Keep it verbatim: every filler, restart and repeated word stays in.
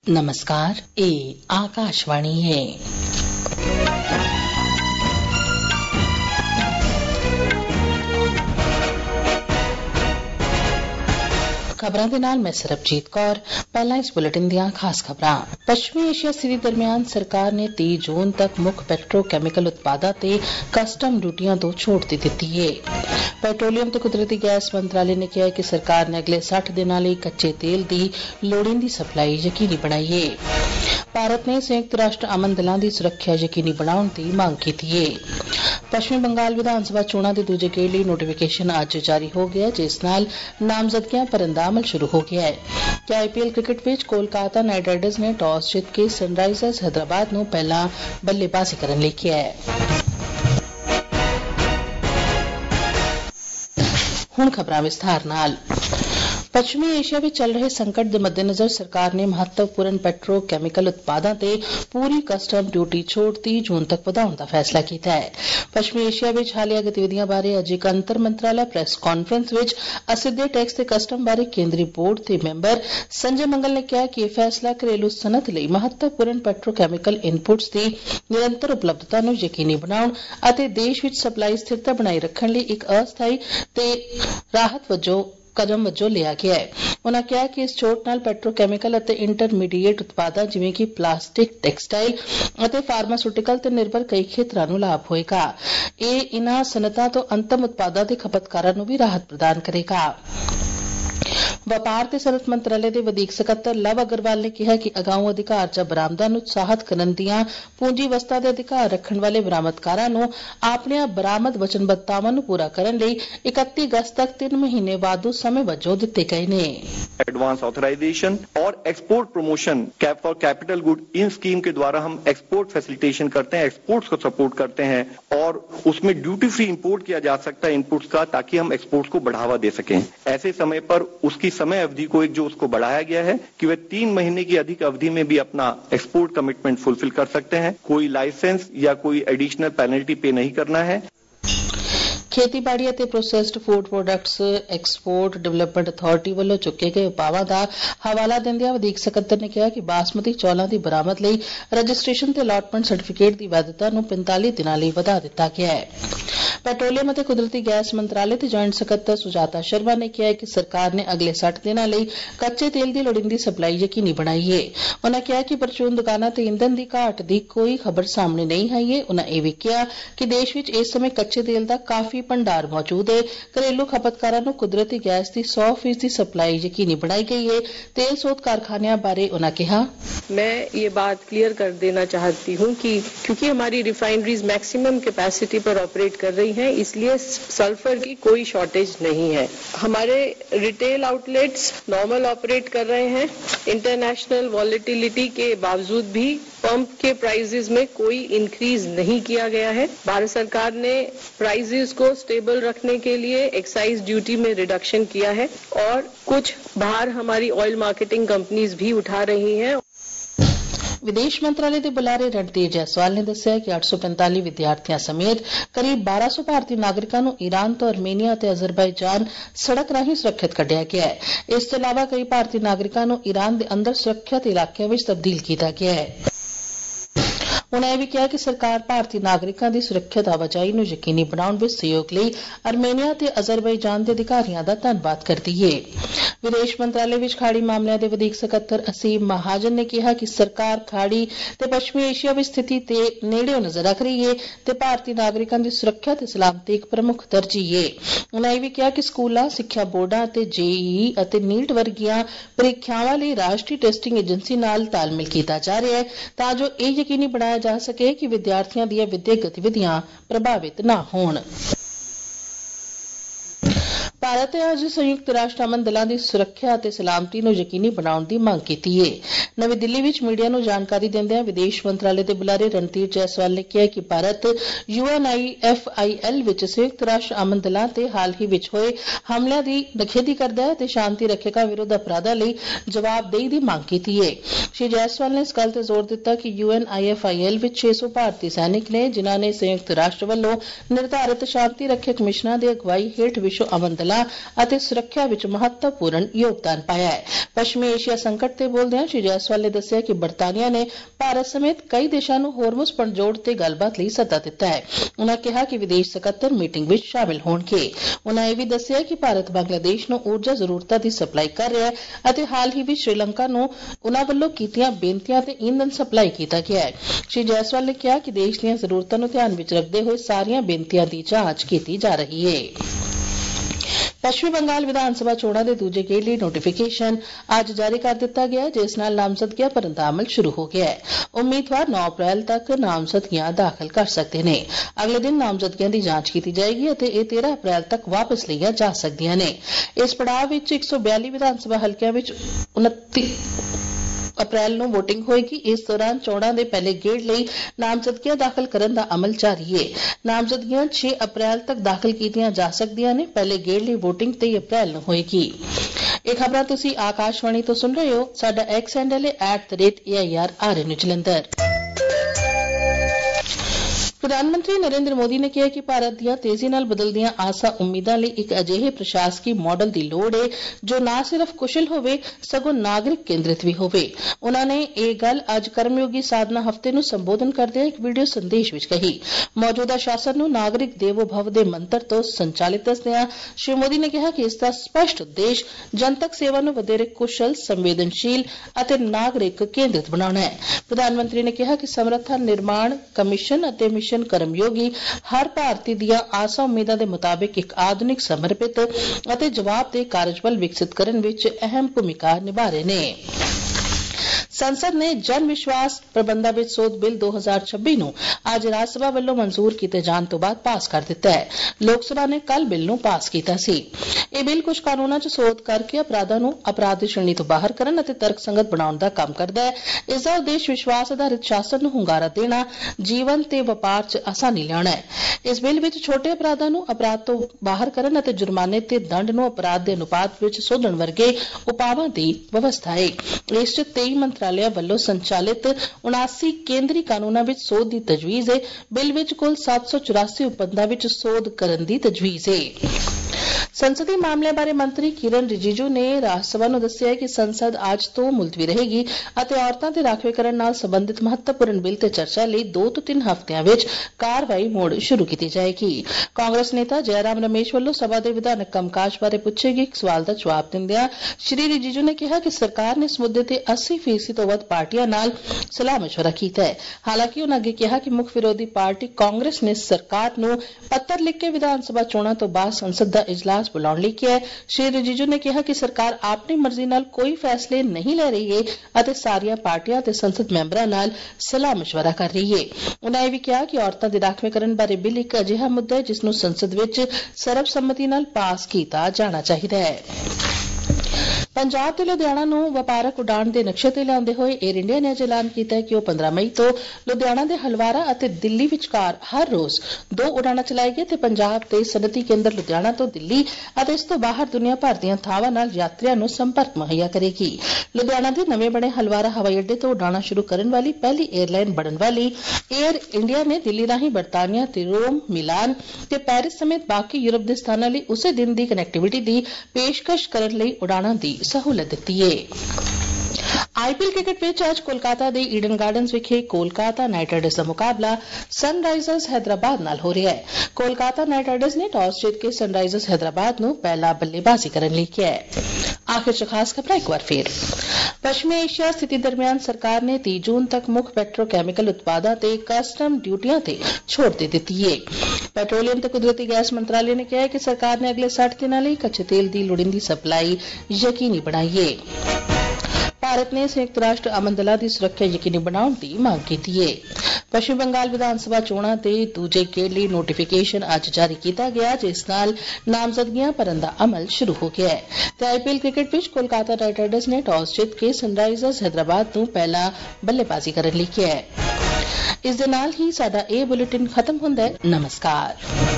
नमस्कार, ये आकाशवाणी है। खबरां दे नाल मैं सरबजीत कौर। पहला इस बुलेटिन दियां खास खबरां। पश्चिमी एशिया स्थिति दरमियान सरकार ने तीह जून तक मुख पेट्रोकैमिकल उत्पादां ते कस्टम ड्यूटियां तो छूट दे दित्ती है। पेट्रोलियम ते कुदरती गैस मंत्रालय ने कहा है कि सरकार ने अगले साठ दिनां लई कच्चे तेल दी लोड़ींदी सप्लाई यकीनी बनाई है। भारत ने संयुक्त राष्ट्र अमन दलां दी सुरक्षा यकीनी बनाउण दी मंग कीती है। पश्चिमी बंगाल विधान सभा चोणां दे दूजे गेड़ लई नोटिफिकेशन अज्ज जारी हो गया, जिस नाल नामजदगियां भरन दा अमल शुरू हो गया है। कि आईपीएल क्रिकेट विच कोलकाता नाइट राइडर्स ने टॉस जित के सनराइजर्स हैदराबाद नूं पहला बल्लेबाजी करन लई किहा है। हुण खबरां विस्तार नाल। पश्चिमी एशिया में चल रहे संकट के मद्देनजर सरकार ने महत्वपूर्ण पेट्रोकैमिकल उत्पादों ते पूरी कस्टम ड्यूटी छूट तीह जून तक वधाउण दा फैसला कीता है। पश्चिमी एशिया में हालिया गतिविधियां बारे अज एक अंतर मंत्रालय प्रेस कांफ्रेंस विच असिद्धे टैक्स ते कस्टम बारे केंद्री बोर्ड के मैंबर संजय मंगल ने कहा कि यह फैसला घरेलू सनत लई महत्वपूर्ण पेट्रोकैमिकल इनपुट्स की निरंतर उपलब्धता नूं यकीनी बनाउण अते देश विच सप्लाई स्थिरता बनाई रखण लई एक अस्थाई ते राहत वजों कदम वजों लिया गया है। उन्होंने कहा कि इस छूट नाल पेट्रोकैमिकल अते इंटरमीडिएट उत्पादां जिवें कि प्लास्टिक, टैक्सटाइल अते फार्मास्यूटिकल ते निर्भर कई खेतरां नूं लाभ होएगा। ਇਹ ਇਨ੍ਹਾਂ ਸਨਅਤਾਂ ਤੋਂ ਅੰਤਮ ਉਤਪਾਦਾਂ ਦੇ ਖਪਤਕਾਰਾਂ ਨੂੰ ਵੀ ਰਾਹਤ ਪ੍ਰਦਾਨ ਕਰੇਗਾ। ਵਪਾਰ ਤੇ ਸਨਅਤ ਮੰਤਰਾਲੇ ਦੇ ਵਧੀਕ ਸਕੱਤਰ ਲਵ ਅਗਰਵਾਲ ਨੇ ਕਿਹਾ ਕਿ ਅਗਾਊਂ ਅਧਿਕਾਰ ਜਾਂ ਬਰਾਮਦਾਂ ਨੂੰ ਉਤਸ਼ਾਹਤ ਕਰਨ ਦੀਆਂ ਪੂੰਜੀ ਵਸਤਾਂ ਦੇ ਅਧਿਕਾਰ ਰੱਖਣ ਵਾਲੇ ਬਰਾਮਦਕਾਰਾਂ ਨੂੰ ਆਪਣੀਆਂ ਬਰਾਮਦ ਵਚਨਬੱਧਤਾਵਾਂ ਨੂੰ ਪੂਰਾ ਕਰਨ ਲਈ ਇਕੱਤੀ ਅਗਸਤ ਤੱਕ ਤਿੰਨ ਮਹੀਨੇ ਵਾਧੂ ਸਮੇਂ ਵਜੋਂ ਦਿੱਤੇ ਗਏ ਨੇ। एडवांस ऑथराइजेशन और export promotion cap for capital good in scheme के द्वारा हम एक्सपोर्ट फैसिलिटेशन करते हैं, एक्सपोर्ट्स को सपोर्ट करते हैं और उसमें ड्यूटी फ्री इंपोर्ट किया जा सकता है इनपुट्स का, ताकि हम एक्सपोर्ट्स को बढ़ावा दे सकें। ऐसे समय पर उसकी समय अवधि को एक जो उसको बढ़ाया गया है कि वे तीन महीने की अधिक अवधि में भी अपना एक्सपोर्ट कमिटमेंट फुलफिल कर सकते हैं। कोई लाइसेंस या कोई एडिशनल पेनल्टी पे नहीं करना है। ਖੇਤੀਬਾੜੀ ਅਤੇ processed food products export development authority ਵੱਲੋਂ ਚੁੱਕੇ ਗਏ ਉਪਾਵਾਂ ਦਾ ਹਵਾਲਾ ਦਿੰਦਿਆਂ ਵਧੀਕ ਸਕੱਤਰ ਨੇ ਕਿਹਾ ਕਿ ਬਾਸਮਤੀ ਚੌਲਾਂ ਦੀ ਬਰਾਮਦ ਲਈ ਰਜਿਸਟ੍ਰੇਸ਼ਨ ਤੇ ਅਲਾਟਮੈਂਟ ਸਰਟੀਫਿਕੇਟ ਦੀ ਵੈਧਤਾ ਨੂੰ ਪੰਤਾਲੀ ਦਿਨਾਂ ਲਈ ਵਧਾ ਦਿੱਤਾ ਗਿਆ ਹੈ। ਪੈਟਰੋਲੀਅਮ ਅਤੇ ਕੁਦਰਤੀ ਗੈਸ ਮੰਤਰਾਲੇ ਦੇ ਜੁਆਇੰਟ ਸਕੱਤਰ ਸੁਜਾਤਾ ਸ਼ਰਮਾ ਨੇ ਕਿਹਾ ਕਿ ਸਰਕਾਰ ਨੇ ਅਗਲੇ ਸੱਠ ਦਿਨਾਂ ਲਈ ਕੱਚੇ ਤੇਲ ਦੀ ਲੋੜੀਂਦੀ ਸਪਲਾਈ ਯਕੀਨੀ ਬਣਾਈ ਹੈ। ਉਨ੍ਹਾਂ ਕਿਹਾ ਕਿ ਪਰਚੂਨ ਦੁਕਾਨਾਂ ਤੇ ਇੰਧਨ ਦੀ ਘਾਟ ਦੀ ਕੋਈ ਖਬਰ ਸਾਹਮਣੇ ਨਹੀਂ ਆਈ ਹੈ। ਉਨ੍ਹਾਂ ਇਹ ਵੀ ਕਿਹਾ ਕਿ ਦੇਸ਼ ਵਿੱਚ ਇਸ ਸਮੇਂ ਕੱਚੇ ਤੇਲ ਦਾ ਕਾਫੀ भंडार मौजूद है। घरेलू खपतकारों को कुदरती गैस की सौ फीसदी सप्लाई यकीनी बनाई गई है। तेल स्रोत कारखानों बारे उन्होंने कहा, मैं ये बात क्लियर कर देना चाहती हूँ कि क्योंकि हमारी रिफाइनरीज मैक्सिमम कैपेसिटी पर ऑपरेट कर रही हैं, इसलिए सल्फर की कोई शॉर्टेज नहीं है। हमारे रिटेल आउटलेट्स नॉर्मल ऑपरेट कर रहे हैं। इंटरनेशनल वॉलेटिलिटी के बावजूद भी पंप के प्राइसेस में कोई इंक्रीज नहीं किया गया है। भारत सरकार ने प्राइसेस को स्टेबल रखने के लिए एक्साइज ड्यूटी में रिडक्शन किया है और कुछ भार हमारी ऑयल मार्केटिंग कंपनीज भी उठा रही हैं। विदेश मंत्रालय के बुलारे रणधीर जायसवाल ने दस्सिया कि आठ सौ पैंताली विद्यार्थियों समेत करीब बारह सौ भारतीय नागरिकों को ईरान तो आर्मीनिया और अजरबैजान सड़क राही सुरक्षित कढ़िया गया है। इस तो इलावा कई भारतीय नागरिकों को ईरान के अंदर सुरक्षित इलाकों में तब्दील किया गया है। उन्होंने भी कहा कि सरकार भारतीय नागरिकों की सुरक्षित आवाजाही को यकीनी बनाने में सहयोग लिए आर्मीनिया और अजरबैजान के अधिकारियों का धन्यवाद करती है। विदेश मंत्रालय में खाड़ी मामलों के वधीक सकत्तर असीम महाजन ने कहा कि सरकार खाड़ी ते पश्चिमी एशिया में स्थिति ते नेड़े नजर रख रही है ते भारतीय नागरिकों की सुरक्षा ते सलामती एक प्रमुख तरजीह है। उन्होंने भी कहा कि स्कूलों, सिक्ख्या बोर्डों ते जेईई अते नीट वर्गियां परीक्षावां लई राष्ट्रीय टेस्टिंग एजेंसी नाल तालमेल किया जा रहा है तां जो यह यकीनी बनाया जा सके कि विद्यार्थियों दी विद्यक गतिविधियां प्रभावित न होण। भारत ने अज संयुक्त राष्ट्र अमन दलों की सुरक्षा और सलामती को यकीनी बनाने की मांग की है। नवी दिल्ली में मीडिया को जानकारी देंदे विदेश मंत्रालय के बुलारे रणधीर जायसवाल ने कहा कि भारत यूएनआईएफआईएल विच संयुक्त राष्ट्र अमन दलों ते हाल ही विच होए हमलों की निखेधी करदा है ते शांति रक्षकों विरुद्ध अपराधों लई जवाबदेही की मांग की है। श्री जायसवाल ने इस गल ते जोर दिता कि यूएनआईएफआईएल विच छे सौ भारतीय सैनिक ने जिन्होंने संयुक्त राष्ट्र वालों निर्धारित शांति रक्षक मिशनां की अगवाई हेठ विश्व अमन दलों ਬਚਾਅ ਅਤੇ ਸੁਰੱਖਿਆ ਵਿੱਚ ਮਹੱਤਵਪੂਰਨ ਯੋਗਦਾਨ ਪਾਇਆ ਹੈ। ਪੱਛਮੀ ਏਸ਼ੀਆ ਸੰਕਟ ਤੇ ਬੋਲਦਿਆਂ ਸ਼੍ਰੀ ਜਾਇਸਵਾਲ ਨੇ ਦੱਸਿਆ ਕਿ ਬਰਤਾਨੀਆ ਨੇ ਭਾਰਤ ਸਮੇਤ ਕਈ ਦੇਸ਼ਾਂ ਨੂੰ ਹੋਰਮੁਜ਼ ਪਣਜੋੜ ਤੇ ਗੱਲਬਾਤ ਲਈ ਸੱਦਾ ਦਿੱਤਾ ਹੈ। ਉਨ੍ਹਾਂ ਕਿਹਾ ਕਿ ਵਿਦੇਸ਼ ਸਕੱਤਰ ਮੀਟਿੰਗ ਵਿੱਚ ਸ਼ਾਮਿਲ ਹੋਣਗੇ। ਉਨ੍ਹਾਂ ਇਹ ਵੀ ਦੱਸਿਆ ਕਿ ਭਾਰਤ ਬੰਗਲਾਦੇਸ਼ ਨੂੰ ਊਰਜਾ ਜ਼ਰੂਰਤਾਂ ਦੀ ਸਪਲਾਈ ਕਰ ਰਿਹਾ ਹੈ ਅਤੇ ਹਾਲ ਹੀ ਵਿੱਚ ਸ਼੍ਰੀਲੰਕਾ ਨੂੰ ਉਨ੍ਹਾਂ ਵੱਲੋਂ ਕੀਤੀਆਂ ਬੇਨਤੀਆਂ ਤੇ ਈਂਧਨ ਸਪਲਾਈ ਕੀਤਾ ਗਿਆ ਹੈ। ਸ਼੍ਰੀ ਜਾਇਸਵਾਲ ਨੇ ਕਿਹਾ ਕਿ ਦੇਸ਼ ਦੀਆਂ ਜ਼ਰੂਰਤਾਂ ਨੂੰ ਧਿਆਨ ਵਿੱਚ ਰੱਖਦੇ ਹੋਏ ਸਾਰੀਆਂ ਬੇਨਤੀਆਂ ਦੀ ਜਾਂਚ ਕੀਤੀ ਜਾ ਰਹੀ ਹੈ। ਪੱਛਮੀ ਬੰਗਾਲ ਵਿਧਾਨ ਸਭਾ ਚੋਣਾਂ ਦੇ ਦੂਜੇ ਗੇੜ ਲਈ ਨੋਟੀਫਿਕੇਸ਼ਨ ਅੱਜ ਜਾਰੀ ਕਰ ਦਿੱਤਾ ਗਿਆ, ਜਿਸ ਨਾਲ ਨਾਮਜ਼ਦਗੀਆਂ ਭਰਨ ਦਾ ਅਮਲ ਸ਼ੁਰੂ ਹੋ ਗਿਆ ਹੈ। ਉਮੀਦਵਾਰ ਨੌ ਅਪ੍ਰੈਲ ਤੱਕ ਨਾਮਜ਼ਦਗੀਆਂ ਦਾਖਲ ਕਰ ਸਕਦੇ ਨੇ। ਅਗਲੇ ਦਿਨ ਨਾਮਜ਼ਦਗੀਆਂ ਦੀ ਜਾਂਚ ਕੀਤੀ ਜਾਏਗੀ ਅਤੇ ਇਹ ਤੇਰਾਂ ਅਪ੍ਰੈਲ ਤੱਕ ਵਾਪਸ ਲਈਆਂ ਜਾ ਸਕਦੀਆਂ ਨੇ। ਇਸ ਪੜਾਅ ਵਿੱਚ ਇੱਕ ਸੌ ਬਿਆਲੀ ਵਿਧਾਨ ਸਭਾ ਹਲਕਿਆਂ ਵਿੱਚ ਉਨੱਤੀ ਅਪ੍ਰੈਲ ਨੂੰ ਵੋਟਿੰਗ ਹੋਏਗੀ। ਇਸ ਦੌਰਾਨ ਚੋਣਾਂ ਦੇ ਪਹਿਲੇ ਗੇੜ ਲਈ ਨਾਮਜ਼ਦਗੀਆਂ ਦਾਖਲ ਕਰਨ ਦਾ ਅਮਲ ਜਾਰੀ ਹੈ। ਨਾਮਜ਼ਦਗੀਆਂ ਛੇ ਅਪ੍ਰੈਲ ਤੱਕ ਦਾਖਲ ਕੀਤੀਆਂ ਜਾ ਸਕਦੀਆਂ ਨੇ। ਪਹਿਲੇ ਗੇੜ ਲਈ ਵੋਟਿੰਗ ਤੇਈ ਅਪ੍ਰੈਲ ਨੂੰ ਹੋਏਗੀ। ਇਹ ਖਬਰਾਂ ਤੁਸੀਂ ਆਕਾਸ਼ਵਾਣੀ ਤੋਂ ਸੁਣ ਰਹੇ ਹੋ। ਸਾਡਾ ਐਕਸ ਹੈਂਡਲ ਹੈ at the rate A I R R N Jalandhar. ਪ੍ਰਧਾਨ ਮੰਤਰੀ ਨਰਿੰਦਰ ਮੋਦੀ ਨੇ ਕਿਹਾ ਕਿ ਭਾਰਤ ਦੀਆਂ ਤੇਜ਼ੀ ਨਾਲ ਬਦਲਦੀਆਂ ਆਸਾਂ ਉਮੀਦਾਂ ਲਈ ਇੱਕ ਅਜਿਹੇ ਪ੍ਰਸ਼ਾਸਕੀ ਮਾਡਲ ਦੀ ਲੋੜ ਹੈ ਜੋ ਨਾ ਸਿਰਫ ਕੁਸ਼ਲ ਹੋਵੇ ਸਗੋਂ ਨਾਗਰਿਕ ਕੇਂਦਰਿਤ ਵੀ ਹੋਵੇ। ਉਨ੍ਹਾਂ ਨੇ ਇਹ ਗੱਲ ਅੱਜ ਕਰਮਯੋਗੀ ਸਾਧਨਾ ਹਫ਼ਤੇ ਨੂੰ ਸੰਬੋਧਨ ਕਰਦਿਆਂ ਇੱਕ ਵੀਡੀਓ ਸੰਦੇਸ਼ ਵਿੱਚ ਕਹੀ। ਮੌਜੂਦਾ ਸ਼ਾਸਨ ਨੂੰ ਨਾਗਰਿਕ ਦੇਵੋ ਭਵ ਦੇ ਮੰਤਰ ਤੋਂ ਸੰਚਾਲਿਤ ਦੱਸਦਿਆਂ ਸ਼੍ਰੀ ਮੋਦੀ ਨੇ ਕਿਹਾ ਕਿ ਇਸ ਦਾ ਸਪਸ਼ਟ ਉਦੇਸ਼ ਜਨਤਕ ਸੇਵਾ ਨੂੰ ਵਧੇਰੇ ਕੁਸ਼ਲ, ਸੰਵੇਦਨਸ਼ੀਲ ਅਤੇ ਨਾਗਰਿਕ ਕੇਂਦਰਿਤ ਬਣਾਉਣਾ ਹੈ। ਪ੍ਰਧਾਨ ਮੰਤਰੀ ਨੇ ਕਿਹਾ ਕਿ ਸਮਰੱਥਾ ਨਿਰਮਾਣ ਕਮਿਸ਼ਨ ਅਤੇ ਮਿਸ਼ਨ ਕਰਮਯੋਗੀ ਹਰ ਭਾਰਤੀ ਦੀਆਂ ਆਸਾਂ ਉਮੀਦਾਂ ਦੇ ਮੁਤਾਬਿਕ ਇੱਕ ਆਧੁਨਿਕ, ਸਮਰਪਿਤ ਅਤੇ ਜਵਾਬਦੇਹ ਕਾਰਜਬਲ ਵਿਕਸਿਤ ਕਰਨ ਵਿੱਚ ਅਹਿਮ ਭੂਮਿਕਾ ਨਿਭਾ ਰਹੇ ਨੇ। ਸੰਸਦ ਨੇ ਜਨ ਵਿਸ਼ਵਾਸ ਪ੍ਰਬੰਧਾਂ ਵਿੱਚ ਸੋਧ ਬਿੱਲ ਦੋ ਹਜ਼ਾਰ ਛੱਬੀ ਨੂੰ ਅੱਜ ਰਾਜ ਸਭਾ ਵੱਲੋਂ ਮਨਜ਼ੂਰ ਕੀਤੇ ਜਾਣ ਤੋਂ ਬਾਅਦ ਪਾਸ ਕਰ ਦਿੱਤਾ ਹੈ। ਲੋਕ ਸਭਾ ਨੇ ਕੱਲ ਬਿੱਲ ਨੂੰ ਪਾਸ ਕੀਤਾ ਸੀ। ਇਹ ਬਿੱਲ ਕੁਝ ਕਾਨੂੰਨਾਂ 'ਚ ਸੋਧ ਕਰਕੇ ਅਪਰਾਧਾਂ ਨੂੰ ਅਪਰਾਧ ਦੀ ਸ਼੍ਰੇਣੀ ਤੋਂ ਬਾਹਰ ਕਰਨ ਅਤੇ ਤਰਕਸੰਗਤ ਬਣਾਉਣ ਦਾ ਕੰਮ ਕਰਦਾ ਹੈ। ਇਸ ਦਾ ਉਦੇਸ਼ ਵਿਸ਼ਵਾਸ ਆਧਾਰਿਤ ਸ਼ਾਸਨ ਨੂੰ ਹੁੰਗਾਰਾ ਦੇਣਾ, ਜੀਵਨ ਤੇ ਵਪਾਰ 'ਚ ਆਸਾਨੀ ਲਿਆਉਣਾ ਹੈ। ਇਸ ਬਿੱਲ ਵਿੱਚ ਛੋਟੇ ਅਪਰਾਧਾਂ ਨੂੰ ਅਪਰਾਧ ਤੋਂ ਬਾਹਰ ਕਰਨ ਅਤੇ ਜੁਰਮਾਨੇ ਤੇ ਦੰਡ ਨੂੰ ਅਪਰਾਧ ਦੇ ਅਨੁਪਾਤ ਵਿੱਚ ਸੋਧਣ ਵਰਗੇ ਉਪਾਵਾਂ ਦੀ ਵਿਵਸਥਾ ਹੈ। ਇਸ 'ਚ ਤੇਈ ਮੰਤਰਾਲਿਆਂ ਵੱਲੋਂ ਸੰਚਾਲਿਤ ਉਨਾਸੀ ਕੇਂਦਰੀ ਕਾਨੂੰਨਾਂ ਵਿੱਚ ਸੋਧ ਦੀ ਤਜਵੀਜ਼ ਹੈ। ਬਿੱਲ ਵਿੱਚ ਕੁੱਲ ਸੱਤ ਸੌ ਚੁਰਾਸੀ ਉਪਬੰਧਾਂ ਵਿੱਚ ਸੋਧ ਕਰਨ ਦੀ ਤਜਵੀਜ਼ ਹੈ। ਸੰਸਦੀ ਮਾਮਲਿਆਂ ਬਾਰੇ ਮੰਤਰੀ ਕਿਰਨ ਰਿਜੀਜੂ ਨੇ ਰਾਜ ਸਭਾ ਨੂੰ ਦੱਸਿਆ ਕਿ ਸੰਸਦ ਅੱਜ ਤੋਂ ਮੁਲਤਵੀ ਰਹੇਗੀ ਅਤੇ ਔਰਤਾਂ ਦੇ ਰਾਖਵੇਂਕਰਨ ਨਾਲ ਸੰਬੰਧਿਤ ਮਹੱਤਵਪੂਰਨ ਬਿੱਲ ਤੇ ਚਰਚਾ ਲਈ ਦੋ ਤੋਂ ਤਿੰਨ ਹਫ਼ਤਿਆਂ ਵਿੱਚ ਕਾਰਵਾਈ ਮੁੜ ਸ਼ੁਰੂ ਕੀਤੀ ਜਾਏਗੀ। ਕਾਂਗਰਸ ਨੇਤਾ ਜੈਰਾਮ ਰਮੇਸ਼ ਵੱਲੋਂ ਸਭਾ ਦੇ ਵਿਧਾਨਕ ਕੰਮਕਾਜ ਬਾਰੇ ਪੁੱਛੇ ਗਏ ਇੱਕ ਸਵਾਲ ਦਾ ਜਵਾਬ ਦਿੰਦਿਆਂ ਸ਼੍ਰੀ ਰਿਜੀਜੂ ਨੇ ਕਿਹਾ ਕਿ ਸਰਕਾਰ ਨੇ ਇਸ ਮੁੱਦੇ ਤੇ ਅੱਸੀ ਫੀਸਦੀ ਤੋਂ ਵੱਧ ਪਾਰਟੀਆਂ ਨਾਲ ਸਲਾਹ ਮਸ਼ਵਰਾ ਕੀਤਾ ਹੈ। ਹਾਲਾਂਕਿ ਉਨ੍ਹਾਂ ਅੱਗੇ ਕਿਹਾ ਕਿ ਮੁੱਖ ਵਿਰੋਧੀ ਪਾਰਟੀ ਕਾਂਗਰਸ ਨੇ ਸਰਕਾਰ ਨੂੰ ਪੱਤਰ ਲਿਖ ਕੇ ਵਿਧਾਨ ਸਭਾ ਚੋਣਾਂ ਤੋਂ ਬਾਅਦ ਸੰਸਦ ਦਾ ਇਜਲਾਸ ਬੁਲਾਉਣ ਲਈ ਕਿਹਾ ਹੈ। ਸ਼੍ਰੀ ਰਿਜੀਜੂ ਨੇ ਕਿਹਾ ਕਿ ਸਰਕਾਰ ਆਪਣੀ ਮਰਜ਼ੀ ਨਾਲ ਕੋਈ ਫੈਸਲੇ ਨਹੀਂ ਲੈ ਰਹੀ ਹੈ ਅਤੇ ਸਾਰੀਆਂ ਪਾਰਟੀਆਂ ਤੇ ਸੰਸਦ ਮੈਂਬਰਾਂ ਨਾਲ ਸਲਾਹ ਮਸ਼ਵਰਾ ਕਰ ਰਹੀ ਹੈ। ਉਨ੍ਹਾਂ ਇਹ ਵੀ ਕਿਹਾ ਕਿ ਔਰਤਾਂ ਦੇ ਰਾਖਵੇਂਕਰਨ ਬਾਰੇ ਬਿੱਲ ਇੱਕ ਅਜਿਹਾ ਮੁੱਦਾ ਹੈ ਜਿਸ ਨੂੰ ਸੰਸਦ ਵਿੱਚ ਸਰਬਸੰਮਤੀ ਨਾਲ ਪਾਸ ਕੀਤਾ ਜਾਣਾ ਚਾਹੀਦਾ ਹੈ। ਪੰਜਾਬ ਤੇ ਲੁਧਿਆਣਾ ਨੂੰ ਵਪਾਰਕ ਉਡਾਣ ਦੇ ਨਕਸ਼ੇ ਤੇ ਲਿਆਉਂਦੇ ਹੋਏ ਏਅਰ ਇੰਡੀਆ ਨੇ ਅੱਜ ਐਲਾਨ ਕੀਤਾ ਹੈ ਕਿ ਉਹ ਪੰਦਰਾਂ ਮਈ ਤੋਂ ਲੁਧਿਆਣਾ ਦੇ ਹਲਵਾਰਾ ਅਤੇ ਦਿੱਲੀ ਵਿਚਕਾਰ ਹਰ ਰੋਜ਼ ਦੋ ਉਡਾਣਾਂ ਚਲਾਏਗੀ ਤੇ ਪੰਜਾਬ ਦੇ ਸਨਅਤੀ ਕੇਂਦਰ ਲੁਧਿਆਣਾ ਤੋਂ ਦਿੱਲੀ ਅਤੇ ਇਸ ਤੋਂ ਬਾਹਰ ਦੁਨੀਆ ਭਰ ਦੀਆਂ ਥਾਵਾਂ ਨਾਲ ਯਾਤਰੀਆਂ ਨੂੰ ਸੰਪਰਕ ਮੁਹੱਈਆ ਕਰੇਗੀ। ਲੁਧਿਆਣਾ ਦੇ ਨਵੇਂ ਬਣੇ ਹਲਵਾਰਾ ਹਵਾਈ ਅੱਡੇ ਤੋਂ ਉਡਾਣਾਂ ਸ਼ੁਰੂ ਕਰਨ ਵਾਲੀ ਪਹਿਲੀ ਏਅਰਲਾਈਨ ਬਣਨ ਵਾਲੀ ਏਅਰ ਇੰਡੀਆ ਨੇ ਦਿੱਲੀ ਰਾਹੀਂ ਬਰਤਾਨੀਆ ਤੇ ਰੋਮ, ਮਿਲਾਨ ਤੇ ਪੈਰਿਸ ਸਮੇਤ ਬਾਕੀ ਯੂਰਪ ਦੇ ਸਥਾਨਾਂ ਲਈ ਉਸੇ ਦਿਨ ਦੀ ਕਨੈਕਟੀਵਿਟੀ ਦੀ ਪੇਸ਼ਕਸ਼ ਕਰਨ ਲਈ ਉਡਾਣਾਂ ਦੀ ਸਹੂਲਤ ਦਿੱਤੀ ਹੈ। ਆਈ ਪੀ ਐਲ ਕ੍ਰਿਕਟ ਵਿੱਚ ਅੱਜ ਕੋਲਕਾਤਾ ਦੇ ਈਡਨ ਗਾਰਡਨਜ਼ ਵਿਖੇ ਕੋਲਕਾਤਾ ਨਾਈਟ ਰਾਈਡਰਜ਼ ਦਾ ਮੁਕਾਬਲਾ ਸਨਰਾਈਜ਼ਰਜ਼ ਹੈਦਰਾਬਾਦ ਨਾਲ ਹੋ ਰਿਹਾ ਹੈ। ਕੋਲਕਾਤਾ ਨਾਈਟ ਰਾਈਡਰਜ਼ ਨੇ ਟਾਸ ਜਿੱਤ ਕੇ ਸਨਰਾਈਜ਼ਰਜ਼ ਹੈਦਰਾਬਾਦ ਨੂੰ ਪਹਿਲਾਂ ਬੱਲੇਬਾਜ਼ੀ ਕਰਨ ਲਈ ਕਿਹਾ ਹੈ। ਆਖਿਰ 'ਚ ਖਾਸ ਖਬਰਾਂ ਇੱਕ ਵਾਰ ਫੇਰ। ਪੱਛਮੀ ਏਸ਼ੀਆ ਸਥਿਤੀ ਦਰਮਿਆਨ ਸਰਕਾਰ ਨੇ ਤੀਹ ਜੂਨ ਤੱਕ ਮੁੱਖ ਪੈਟਰੋਕੈਮੀਕਲ ਉਤਪਾਦਾਂ ਤੇ ਕਸਟਮ ਡਿਊਟੀਆਂ ਤੇ ਛੋਟ ਦੇ ਦਿੱਤੀ ਹੈ। ਪੈਟਰੋਲੀਅਮ ਤੇ ਕੁਦਰਤੀ ਗੈਸ ਮੰਤਰਾਲੇ ਨੇ ਕਿਹਾ ਹੈ ਕਿ ਸਰਕਾਰ ਨੇ ਅਗਲੇ ਸੱਠ ਦਿਨਾਂ ਲਈ ਕੱਚੇ ਤੇਲ ਦੀ ਲੋੜੀਂਦੀ ਸਪਲਾਈ ਯਕੀਨੀ ਬਣਾਈ ਹੈ। ਭਾਰਤ ਨੇ ਸੰਯੁਕਤ ਰਾਸ਼ਟਰ ਅਮਨ ਦਲਾਂ ਦੀ ਸੁਰੱਖਿਆ ਯਕੀਨੀ ਬਣਾਉਣ ਦੀ ਮੰਗ ਕੀਤੀ ਹੈ। ਪੱਛਮੀ ਬੰਗਾਲ ਵਿਧਾਨ ਸਭਾ ਚੋਣਾਂ ਦੇ ਦੂਜੇ ਗੇੜ ਲਈ ਨੋਟੀਫਿਕੇਸ਼ਨ ਅੱਜ ਜਾਰੀ ਕੀਤਾ ਗਿਆ, ਜਿਸ ਨਾਲ ਨਾਮਜ਼ਦਗੀਆਂ ਭਰਨ ਦਾ ਅਮਲ ਸ਼ੁਰੂ ਹੋ ਗਿਆ ਹੈ। ਤੇ ਆਈ ਪੀ ਐਲ ਕ੍ਰਿਕਟ ਵਿੱਚ ਕੋਲਕਾਤਾ ਨਾਈਟ ਰਾਈਡਰਜ਼ ਨੇ ਟਾਸ ਜਿੱਤ ਕੇ ਸਨਰਾਈਜ਼ਰਜ਼ ਹੈਦਰਾਬਾਦ ਨੂੰ ਪਹਿਲਾਂ ਬੱਲੇਬਾਜ਼ੀ ਕਰਨ ਲਈ ਕਿਹਾ ਹੈ। ਇਸ ਦੇ ਨਾਲ ਹੀ ਸਾਡਾ ਇਹ ਬੁਲੇਟਿਨ ਖਤਮ ਹੁੰਦਾ ਹੈ। ਨਮਸਕਾਰ।